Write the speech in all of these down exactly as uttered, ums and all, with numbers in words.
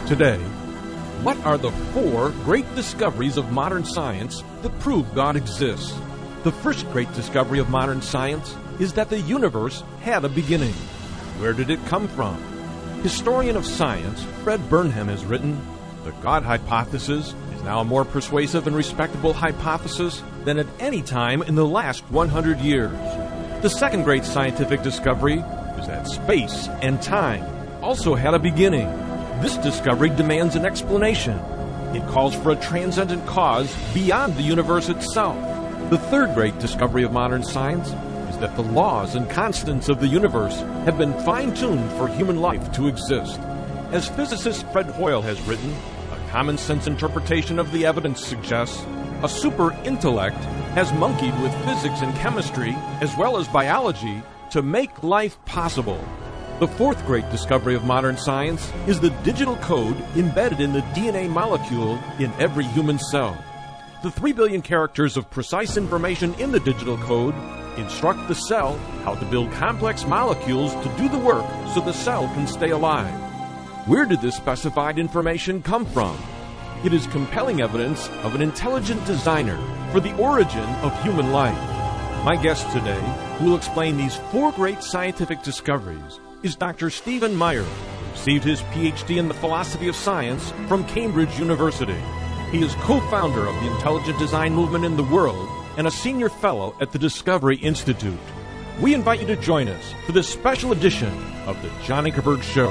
Today, what are the four great discoveries of modern science that prove God exists? The first great discovery of modern science is that the universe had a beginning. Where did it come from? Historian of science Fred Burnham has written, "The God hypothesis is now a more persuasive and respectable hypothesis than at any time in the last one hundred years. The second great scientific discovery is that space and time also had a beginning. This discovery demands an explanation. It calls for a transcendent cause beyond the universe itself. The third great discovery of modern science is that the laws and constants of the universe have been fine-tuned for human life to exist. As physicist Fred Hoyle has written, a common-sense interpretation of the evidence suggests a super-intellect has monkeyed with physics and chemistry as well as biology to make life possible. The fourth great discovery of modern science is the digital code embedded in the D N A molecule in every human cell. The three billion characters of precise information in the digital code instruct the cell how to build complex molecules to do the work so the cell can stay alive. Where did this specified information come from? It is compelling evidence of an intelligent designer for the origin of human life. My guest today, who will explain these four great scientific discoveries, is Doctor Stephen Meyer, who received his P H D in the philosophy of science from Cambridge University. He is co-founder of the intelligent design movement in the world and a senior fellow at the Discovery Institute. We invite you to join us for this special edition of the John Ankerberg Show.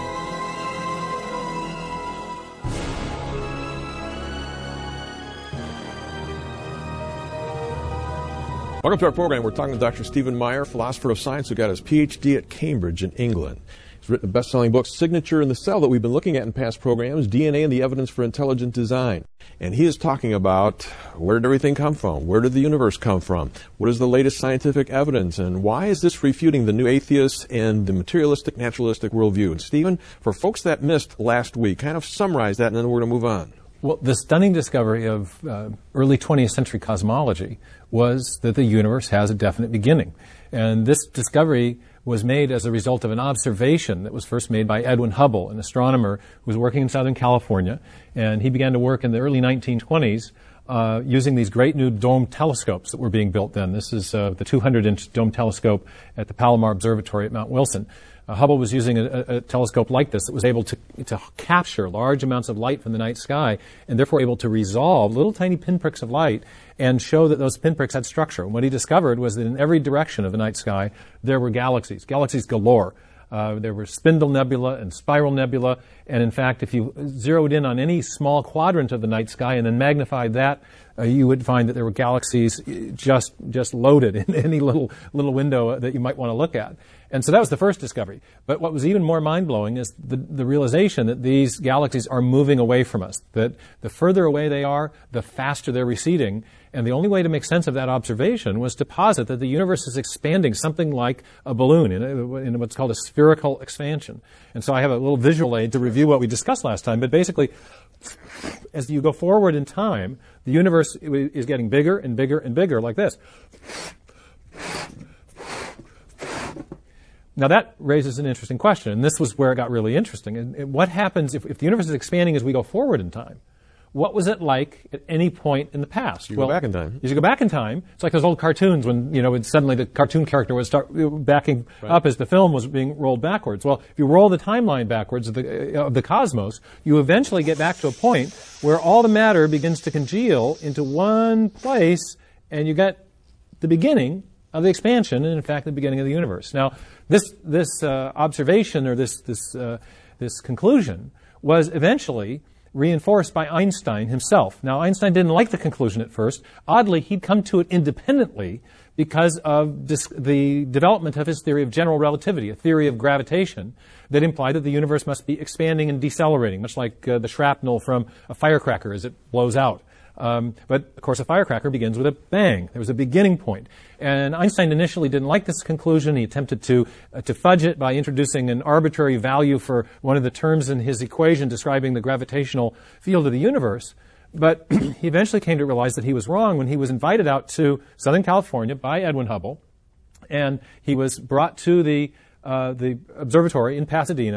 Welcome to our program. We're talking to Doctor Stephen Meyer, philosopher of science who got his P H D at Cambridge in England. He's written a best-selling book, Signature in the Cell, that we've been looking at in past programs, D N A and the Evidence for Intelligent Design. And he is talking about where did everything come from? Where did the universe come from? What is the latest scientific evidence? And why is this refuting the new atheists and the materialistic, naturalistic worldview? And Stephen, for folks that missed last week, kind of summarize that and then we're going to move on. Well, the stunning discovery of uh, early twentieth century cosmology was that the universe has a definite beginning. And this discovery was made as a result of an observation that was first made by Edwin Hubble, an astronomer who was working in Southern California. And he began to work in the early nineteen twenties uh, using these great new dome telescopes that were being built then. This is uh, the two hundred inch dome telescope at the Palomar Observatory at Mount Wilson. Uh, Hubble was using a, a telescope like this that was able to, to capture large amounts of light from the night sky and therefore able to resolve little tiny pinpricks of light and show that those pinpricks had structure. And what he discovered was that in every direction of the night sky there were galaxies, galaxies galore. Uh, there were spindle nebula and spiral nebula, and in fact, if you zeroed in on any small quadrant of the night sky and then magnified that, uh, you would find that there were galaxies just just loaded in any little little window that you might want to look at. And so that was the first discovery. But what was even more mind-blowing is the, the realization that these galaxies are moving away from us, that the further away they are, the faster they're receding. And the only way to make sense of that observation was to posit that the universe is expanding something like a balloon in, a, in what's called a spherical expansion. And so I have a little visual aid to review what we discussed last time. But basically, as you go forward in time, the universe is getting bigger and bigger and bigger like this. Now that raises an interesting question, and this was where it got really interesting. And, and what happens if, if the universe is expanding as we go forward in time? What was it like at any point in the past? You well, go back in time. As you go back in time, it's like those old cartoons when, you know, when suddenly the cartoon character would start backing right up as the film was being rolled backwards. Well, if you roll the timeline backwards of the, of the cosmos, you eventually get back to a point where all the matter begins to congeal into one place, and you get the beginning of the expansion, and in fact the beginning of the universe. Now, this this uh, observation or this this uh, this conclusion was eventually reinforced by Einstein himself. Now, Einstein didn't like the conclusion at first. Oddly, he'd come to it independently because of dis- the development of his theory of general relativity, a theory of gravitation that implied that the universe must be expanding and decelerating, much like uh, the shrapnel from a firecracker as it blows out. Um, but, of course, a firecracker begins with a bang. There was a beginning point. And Einstein initially didn't like this conclusion. He attempted to uh, to fudge it by introducing an arbitrary value for one of the terms in his equation describing the gravitational field of the universe. But he eventually came to realize that he was wrong when he was invited out to Southern California by Edwin Hubble. And he was brought to the uh, the observatory in Pasadena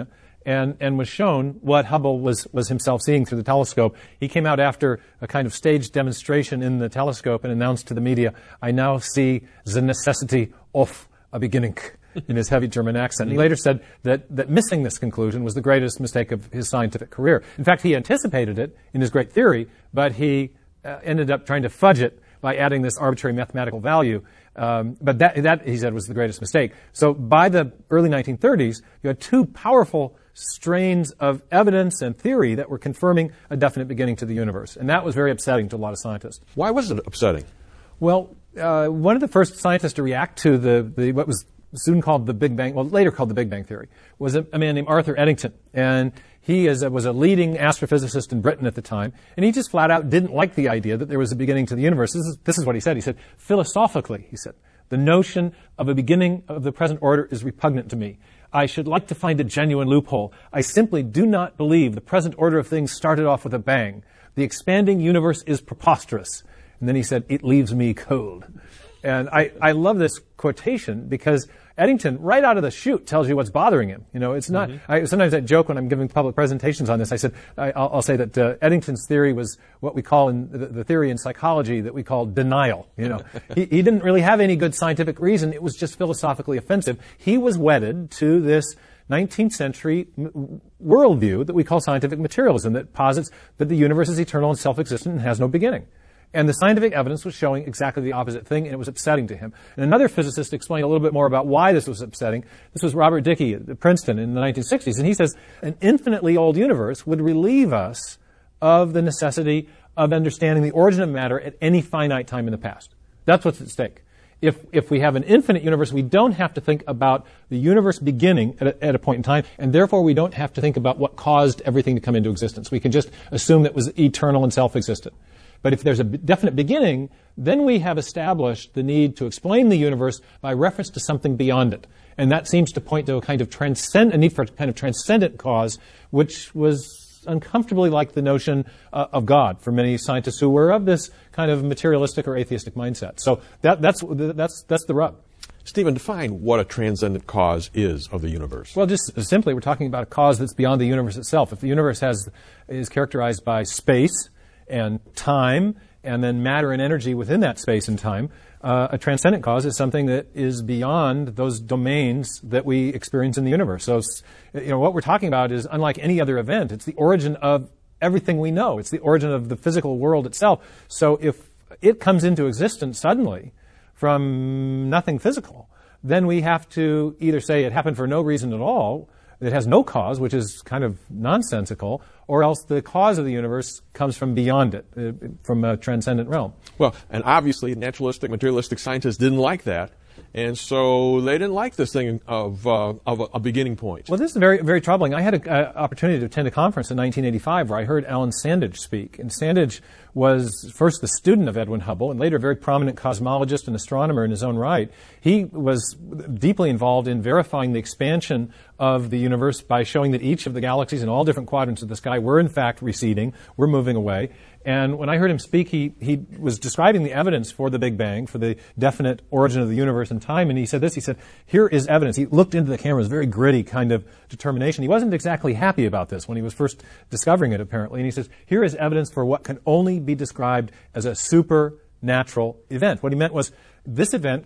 and, and was shown what Hubble was, was himself seeing through the telescope. He came out after a kind of staged demonstration in the telescope and announced to the media, "I now see the necessity of a beginning," in his heavy German accent. He later said that, that missing this conclusion was the greatest mistake of his scientific career. In fact, he anticipated it in his great theory, but he uh, ended up trying to fudge it by adding this arbitrary mathematical value. Um, but that, that, he said, was the greatest mistake. So by the early nineteen thirties, you had two powerful strains of evidence and theory that were confirming a definite beginning to the universe. And that was very upsetting to a lot of scientists. Why was it upsetting? Well, uh, one of the first scientists to react to the, the what was soon called the Big Bang, well, later called the Big Bang Theory, was a, a man named Arthur Eddington. And he is a, was a leading astrophysicist in Britain at the time. And he just flat out didn't like the idea that there was a beginning to the universe. This is, this is what he said. He said, philosophically, he said, the notion of a beginning of the present order is repugnant to me. I should like to find a genuine loophole. I simply do not believe the present order of things started off with a bang. The expanding universe is preposterous. And then he said, it leaves me cold. And I, I love this quotation because Eddington, right out of the chute, tells you what's bothering him. You know, it's not. Mm-hmm. I, sometimes I joke when I'm giving public presentations on this. I said, I, I'll, I'll say that uh, Eddington's theory was what we call in the, the theory in psychology that we call denial. You know, he, he didn't really have any good scientific reason. It was just philosophically offensive. He was wedded to this nineteenth century m- worldview that we call scientific materialism, that posits that the universe is eternal and self-existent and has no beginning. And the scientific evidence was showing exactly the opposite thing, and it was upsetting to him. And another physicist explained a little bit more about why this was upsetting. This was Robert Dicke at Princeton in the nineteen sixties, and he says an infinitely old universe would relieve us of the necessity of understanding the origin of matter at any finite time in the past. That's what's at stake. If, if we have an infinite universe, we don't have to think about the universe beginning at a, at a point in time, and therefore we don't have to think about what caused everything to come into existence. We can just assume that it was eternal and self-existent. But if there's a definite beginning, then we have established the need to explain the universe by reference to something beyond it. And that seems to point to a kind of transcend, a need for a kind of transcendent cause, which was uncomfortably like the notion uh, of God for many scientists who were of this kind of materialistic or atheistic mindset. So that, that's, that's, that's the rub. Stephen, define what a transcendent cause is of the universe. Well, just simply, we're talking about a cause that's beyond the universe itself. If the universe has, is characterized by space and time, and then matter and energy within that space and time, uh, a transcendent cause is something that is beyond those domains that we experience in the universe. So, you know, what we're talking about is unlike any other event. It's the origin of everything we know. It's the origin of the physical world itself. So if it comes into existence suddenly from nothing physical, then we have to either say it happened for no reason at all, it has no cause, which is kind of nonsensical, or else the cause of the universe comes from beyond it, uh, from a transcendent realm. Well, and obviously naturalistic, materialistic scientists didn't like that, and so they didn't like this thing of, uh, of a, a beginning point. Well, this is very, very troubling. I had an opportunity to attend a conference in nineteen eighty-five where I heard Alan Sandage speak. And Sandage was first the student of Edwin Hubble and later a very prominent cosmologist and astronomer in his own right. He was deeply involved in verifying the expansion of the universe by showing that each of the galaxies in all different quadrants of the sky were in fact receding, were moving away. And when I heard him speak, he, he was describing the evidence for the Big Bang, for the definite origin of the universe and time, and he said this, he said, here is evidence. He looked into the camera, it was very gritty kind of determination. He wasn't exactly happy about this when he was first discovering it, apparently, and he says, here is evidence for what can only be described as a supernatural event. What he meant was, this event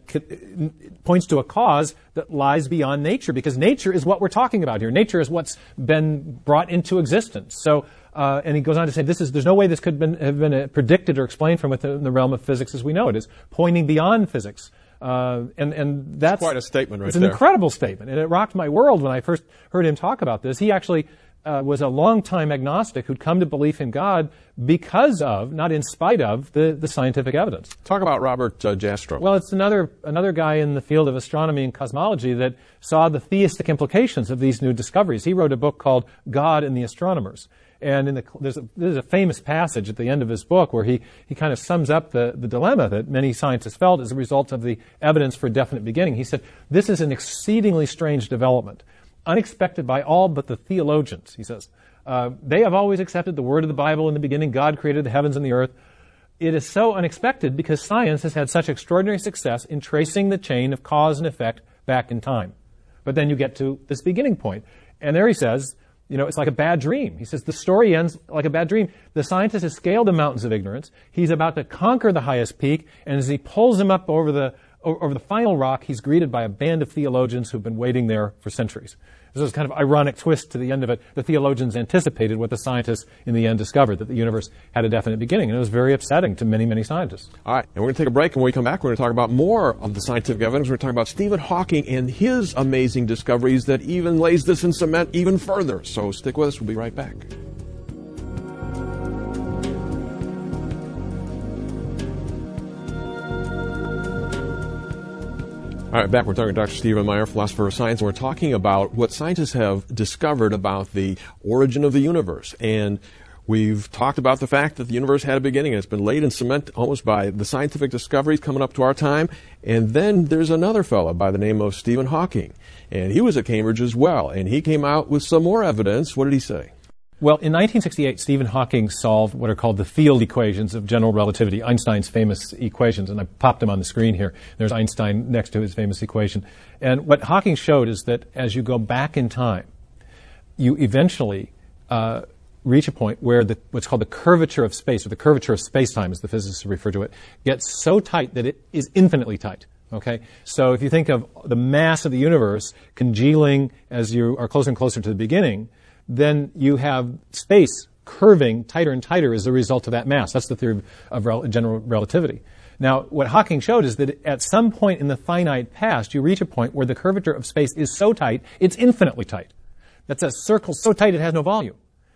points to a cause that lies beyond nature, because nature is what we're talking about here. Nature is what's been brought into existence. So, uh, and he goes on to say, "This is there's no way this could been, have been uh, predicted or explained from within the realm of physics as we know it. It's pointing beyond physics." Uh, and and that's it's quite a statement, right It's an there. incredible statement, and it rocked my world when I first heard him talk about this. He actually Uh, was a long-time agnostic who'd come to belief in God because of, not in spite of, the, the scientific evidence. Talk about Robert uh, Jastrow. Well, it's another another guy in the field of astronomy and cosmology that saw the theistic implications of these new discoveries. He wrote a book called God and the Astronomers. And in the, there's, a, there's a famous passage at the end of his book where he, he kind of sums up the, the dilemma that many scientists felt as a result of the evidence for a definite beginning. He said, this is an exceedingly strange development, unexpected by all but the theologians, he says. Uh, they have always accepted the word of the Bible in the beginning. God created the heavens and the earth. It is so unexpected because science has had such extraordinary success in tracing the chain of cause and effect back in time. But then you get to this beginning point. And there he says, You know, it's like a bad dream. He says the story ends like a bad dream. The scientist has scaled the mountains of ignorance. He's about to conquer the highest peak, and as he pulls him up over the over the final rock, he's greeted by a band of theologians who've been waiting there for centuries. This is kind of ironic twist to the end of it. The theologians anticipated what the scientists in the end discovered, that the universe had a definite beginning, and it was very upsetting to many, many scientists. All right, and we're going to take a break, and when we come back, we're going to talk about more of the scientific evidence. We're going to talk about Stephen Hawking and his amazing discoveries that even lays this in cement even further. So stick with us. We'll be right back. All right, back. We're talking to Doctor Stephen Meyer, philosopher of science, and we're talking about what scientists have discovered about the origin of the universe. And we've talked about the fact that the universe had a beginning, and it's been laid in cement almost by the scientific discoveries coming up to our time. And then there's another fellow by the name of Stephen Hawking, and he was at Cambridge as well, and he came out with some more evidence. What did he say? Well, in nineteen sixty-eight, Stephen Hawking solved what are called the field equations of general relativity, Einstein's famous equations, and I popped them on the screen here. There's Einstein next to his famous equation. And what Hawking showed is that as you go back in time, you eventually uh, reach a point where the, what's called the curvature of space, or the curvature of space-time, as the physicists refer to it, gets so tight that it is infinitely tight. Okay? So if you think of the mass of the universe congealing as you are closer and closer to the beginning, then you have space curving tighter and tighter as a result of that mass. That's the theory of rel- general relativity. Now, what Hawking showed is that at some point in the finite past, you reach a point where the curvature of space is so tight, it's infinitely tight. That's a circle so tight it has no volume.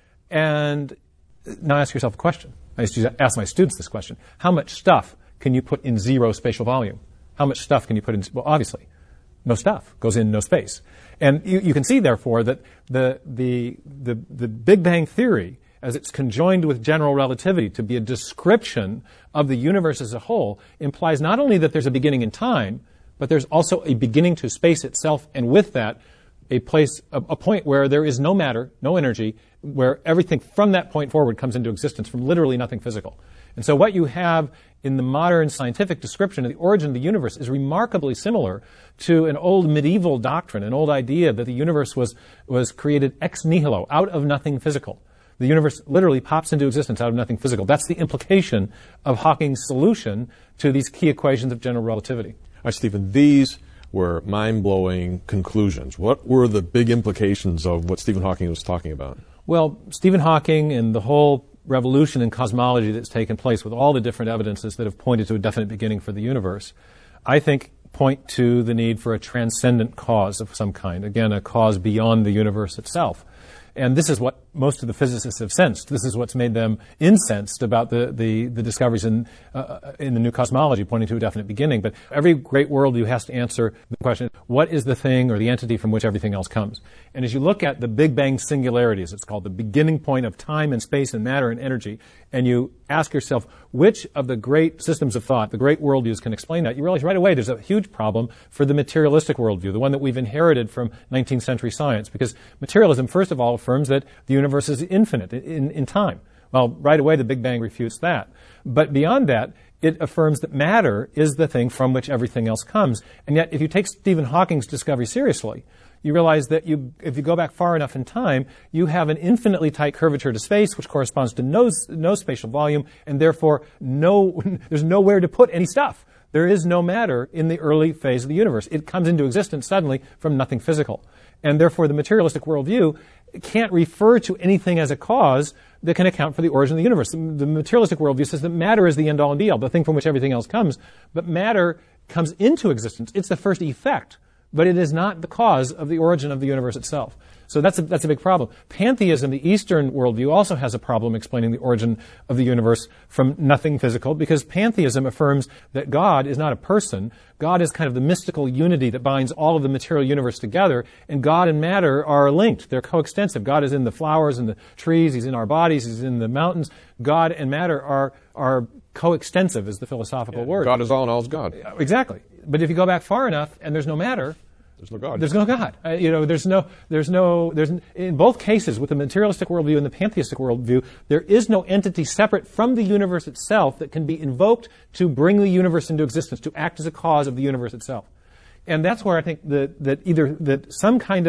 And now ask yourself a question. I used to ask my students this question. How much stuff can you put in zero spatial volume? How much stuff can you put in? Well, obviously, no stuff goes in no space. And you, you can see, therefore, that the, the, the, the Big Bang Theory, as it's conjoined with general relativity to be a description of the universe as a whole, implies not only that there's a beginning in time, but there's also a beginning to space itself, and with that, a place, a, a point where there is no matter, no energy, where everything from that point forward comes into existence from literally nothing physical. And so what you have in the modern scientific description of the origin of the universe is remarkably similar to an old medieval doctrine, an old idea that the universe was, was created ex nihilo, out of nothing physical. The universe literally pops into existence out of nothing physical. That's the implication of Hawking's solution to these key equations of general relativity. All right, Stephen, these were mind-blowing conclusions. What were the big implications of what Stephen Hawking was talking about? Well, Stephen Hawking and the whole revolution in cosmology that's taken place with all the different evidences that have pointed to a definite beginning for the universe, I think point to the need for a transcendent cause of some kind. Again, a cause beyond the universe itself. And this is what most of the physicists have sensed. This is what's made them incensed about the, the, the discoveries in, uh, in the new cosmology, pointing to a definite beginning. But every great worldview has to answer the question, what is the thing or the entity from which everything else comes? And as you look at the Big Bang singularity, as it's called, the beginning point of time and space and matter and energy, and you ask yourself, which of the great systems of thought, the great worldviews can explain that, you realize right away there's a huge problem for the materialistic worldview, the one that we've inherited from nineteenth century science, because materialism, first of all, affirms that the universe is infinite in, in time. Well, right away the Big Bang refutes that. But beyond that, it affirms that matter is the thing from which everything else comes. And yet, if you take Stephen Hawking's discovery seriously, you realize that you, if you go back far enough in time, you have an infinitely tight curvature to space, which corresponds to no, no spatial volume, and therefore no, there's nowhere to put any stuff. There is no matter in the early phase of the universe. It comes into existence suddenly from nothing physical. And therefore, the materialistic worldview can't refer to anything as a cause that can account for the origin of the universe. The materialistic worldview says that matter is the end-all and be-all, the thing from which everything else comes. But matter comes into existence. It's the first effect, but it is not the cause of the origin of the universe itself. So that's a, that's a big problem. Pantheism, the Eastern worldview, also has a problem explaining the origin of the universe from nothing physical, because pantheism affirms that God is not a person. God is kind of the mystical unity that binds all of the material universe together, and God and matter are linked. They're coextensive. God is in the flowers and the trees. He's in our bodies. He's in the mountains. God and matter are, are coextensive, is the philosophical yeah, word. God is all and all is God. Exactly. But if you go back far enough and there's no matter, There's no God. There's no God. Uh, you know, there's no, there's no, there's, in both cases, with the materialistic worldview and the pantheistic worldview, there is no entity separate from the universe itself that can be invoked to bring the universe into existence, to act as a cause of the universe itself. And that's where I think that, that either, that some kind of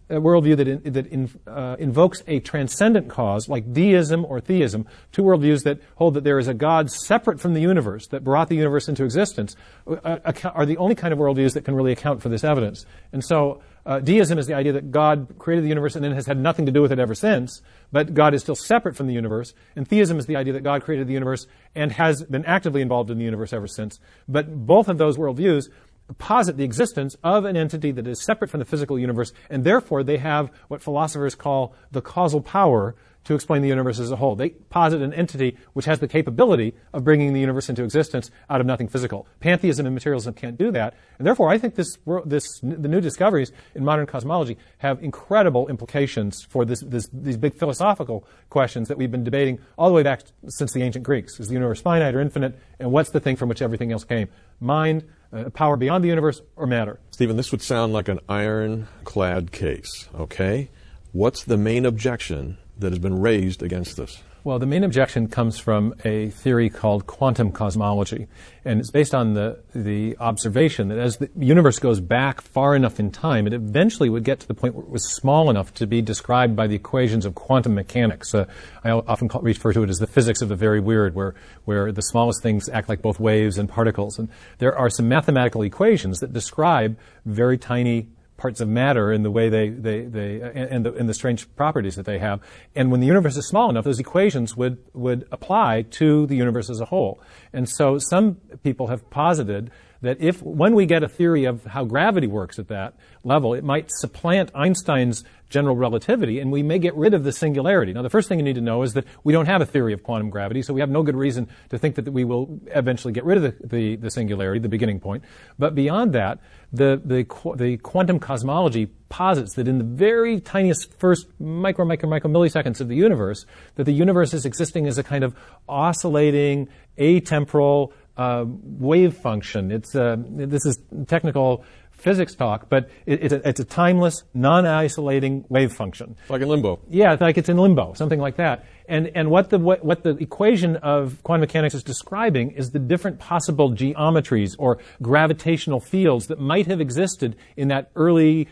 a worldview that, in, that in, uh, invokes a transcendent cause, like deism or theism, two worldviews that hold that there is a God separate from the universe that brought the universe into existence, uh, are the only kind of worldviews that can really account for this evidence. And so uh, deism is the idea that God created the universe and then has had nothing to do with it ever since, but God is still separate from the universe. And theism is the idea that God created the universe and has been actively involved in the universe ever since. But both of those worldviews posit the existence of an entity that is separate from the physical universe, and therefore they have what philosophers call the causal power to explain the universe as a whole. They posit an entity which has the capability of bringing the universe into existence out of nothing physical. Pantheism and materialism can't do that, and therefore I think this, this the new discoveries in modern cosmology have incredible implications for this, this, these big philosophical questions that we've been debating all the way back since the ancient Greeks. Is the universe finite or infinite, and what's the thing from which everything else came? Mind, uh, power beyond the universe, or matter? Stephen, this would sound like an ironclad case, okay? What's the main objection that has been raised against this? Well, the main objection comes from a theory called quantum cosmology, and it's based on the, the observation that as the universe goes back far enough in time, it eventually would get to the point where it was small enough to be described by the equations of quantum mechanics. Uh, I often call, refer to it as the physics of the very weird, where, where the smallest things act like both waves and particles. And there are some mathematical equations that describe very tiny parts of matter in the way they, they, they and, the, and the strange properties that they have. And when the universe is small enough, those equations would, would apply to the universe as a whole. And so some people have posited that if, when we get a theory of how gravity works at that level, it might supplant Einstein's general relativity, and we may get rid of the singularity. Now, the first thing you need to know is that we don't have a theory of quantum gravity, so we have no good reason to think that we will eventually get rid of the, the, the singularity, the beginning point. But beyond that, the, the, the quantum cosmology posits that in the very tiniest first micro, micro, micro milliseconds of the universe, that the universe is existing as a kind of oscillating, atemporal, Uh, wave function. It's uh, this is technical physics talk, but it, it's, a, it's a timeless, non-isolating wave function. Like in limbo. Yeah, it's like it's in limbo, something like that. And and what the what, what the equation of quantum mechanics is describing is the different possible geometries or gravitational fields that might have existed in that early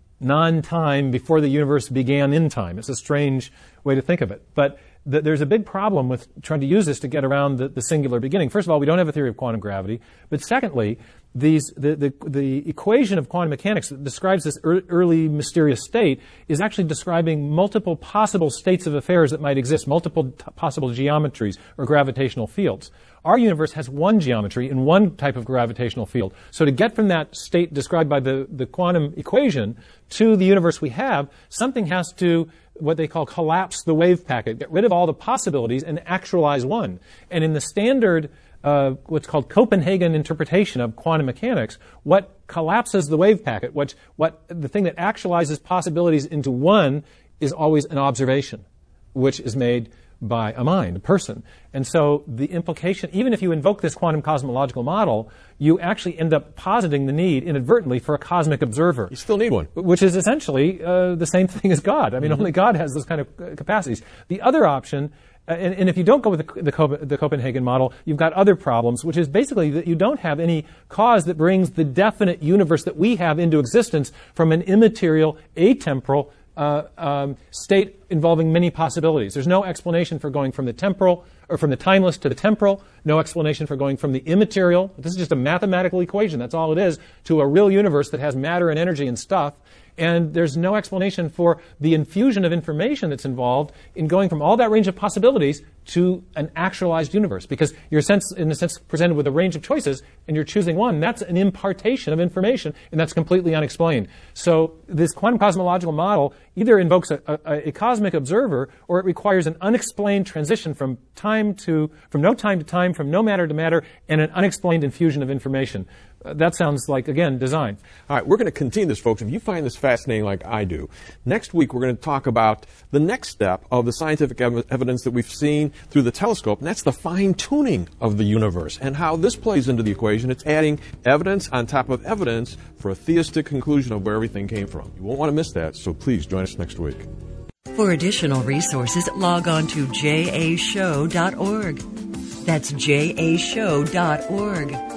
non-time before the universe began in time. It's a strange way to think of it, but th- there's a big problem with trying to use this to get around the, the singular beginning. First of all, we don't have a theory of quantum gravity, but secondly, these the the, the equation of quantum mechanics that describes this er- early mysterious state is actually describing multiple possible states of affairs that might exist, multiple t- possible geometries or gravitational fields. Our universe has one geometry and one type of gravitational field. So to get from that state described by the, the quantum equation to the universe we have, something has to, what they call, collapse the wave packet, get rid of all the possibilities and actualize one. And in the standard, uh, what's called Copenhagen interpretation of quantum mechanics, what collapses the wave packet, what, what the thing that actualizes possibilities into one is always an observation, which is made by a mind, a person. And so the implication, even if you invoke this quantum cosmological model, you actually end up positing the need inadvertently for a cosmic observer. You still need one. Which is essentially uh, the same thing as God. I mean, mm-hmm. only God has those kind of uh, capacities. The other option, uh, and, and if you don't go with the, the, Cop- the Copenhagen model, you've got other problems, which is basically that you don't have any cause that brings the definite universe that we have into existence from an immaterial, atemporal, Uh, um, state involving many possibilities. There's no explanation for going from the temporal or from the timeless to the temporal, no explanation for going from the immaterial. This is just a mathematical equation. That's all it is, to a real universe that has matter and energy and stuff. And there's no explanation for the infusion of information that's involved in going from all that range of possibilities to an actualized universe. Because you're, sense, in a sense, presented with a range of choices, and you're choosing one. That's an impartation of information, and that's completely unexplained. So this quantum cosmological model either invokes a, a, a cosmic observer, or it requires an unexplained transition from time to, from no time to time, from no matter to matter, and an unexplained infusion of information. Uh, that sounds like, again, design. All right, we're going to continue this, folks. If you find this fascinating like I do, next week we're going to talk about the next step of the scientific ev- evidence that we've seen through the telescope, and that's the fine-tuning of the universe and how this plays into the equation. It's adding evidence on top of evidence for a theistic conclusion of where everything came from. You won't want to miss that, so please join us next week. For additional resources, log on to j a show dot org. That's j a show dot org.